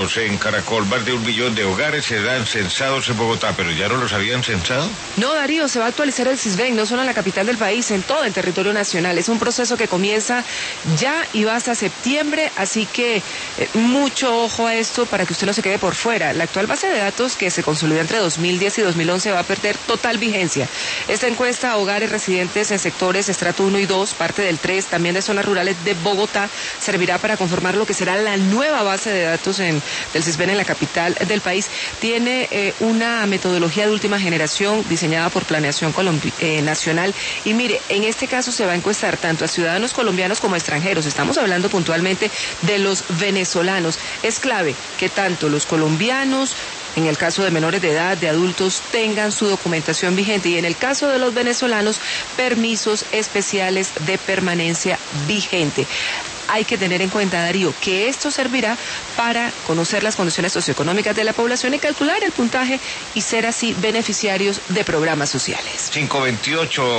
En Caracol, más de 1 millón de hogares serán censados en Bogotá, pero ¿ya no los habían censado? No, Darío, se va a actualizar el Sisbén, no solo en la capital del país, en todo el territorio nacional. Es un proceso que comienza ya y va hasta septiembre, así que mucho ojo a esto para que usted no se quede por fuera. La actual base de datos que se consolidó entre 2010 y 2011 va a perder total vigencia. Esta encuesta a hogares residentes en sectores estrato 1 y 2, parte del 3, también de zonas rurales de Bogotá, servirá para conformar lo que será la nueva base de datos del Sisbén en la capital del país. Tiene una metodología de última generación diseñada por Planeación Nacional y mire, en este caso se va a encuestar tanto a ciudadanos colombianos como a extranjeros. Estamos hablando puntualmente de los venezolanos. Es clave que tanto los colombianos, en el caso de menores de edad, de adultos, tengan su documentación vigente y en el caso de los venezolanos, permisos especiales de permanencia vigente. Hay que tener en cuenta, Darío, que esto servirá para conocer las condiciones socioeconómicas de la población y calcular el puntaje y ser así beneficiarios de programas sociales. 528